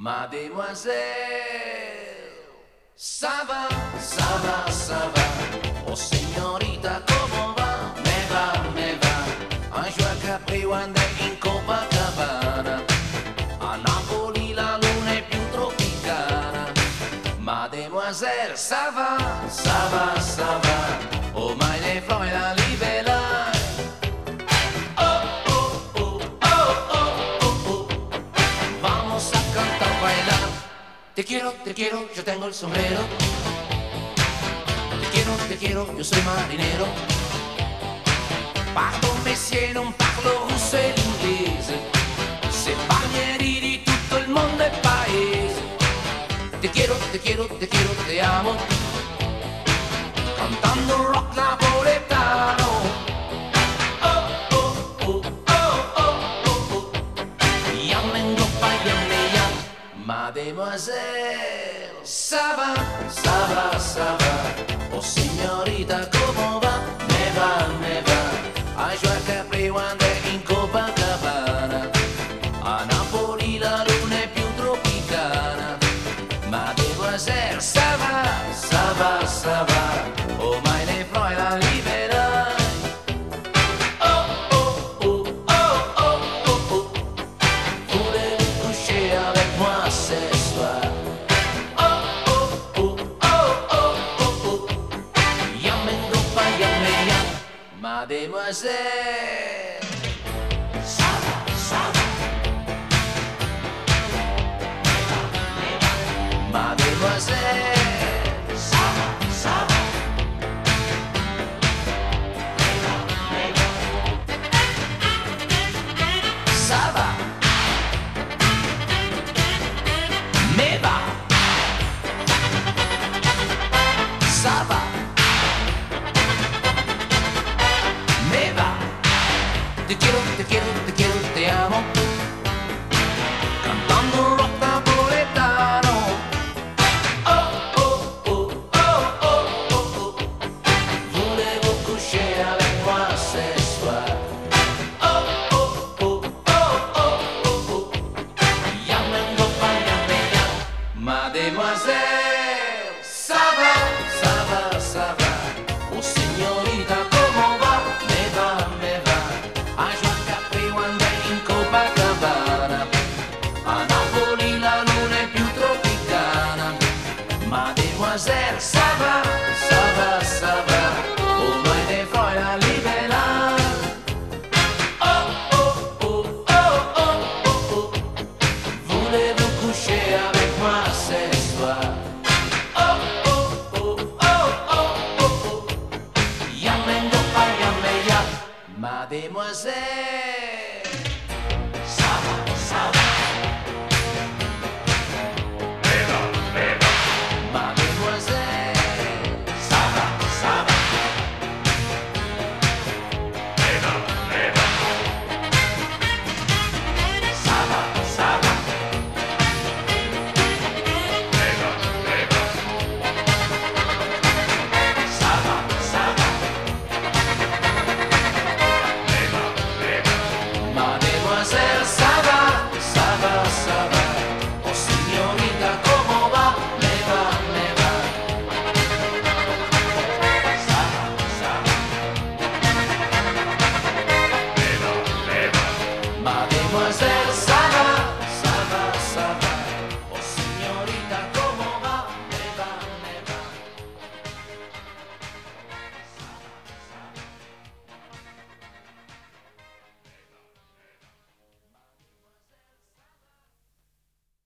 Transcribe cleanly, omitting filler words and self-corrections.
Mademoiselle, ça va, ça va. Oh signorita, come va? Me va. A Joa Capri quando è in Copacabana. A Napoli la luna è più tropicana. Mademoiselle, ça va, ça va, ça va. Oh meine Freude, liebe Leid. Te quiero, yo tengo el sombrero. Te quiero, yo soy marinero. Pardon messieurs, non parlo russo e l'inglese. Se parlieri di tutto il mondo è paese. Te quiero, te amo. Cantando rock napoletano. Mademoiselle, ça va, ça va, ça va. Oh signorita, come va? Me va. A Joa Capri quando è in Copacabana. A Napoli la luna è più tropicana. Mademoiselle, ça va, ça va, ça va. Oh meine Freude, liebe Leid. Voulez-vous coucher avec moi ce soir? Mademoiselle, ça va, ça va. Mademoiselle.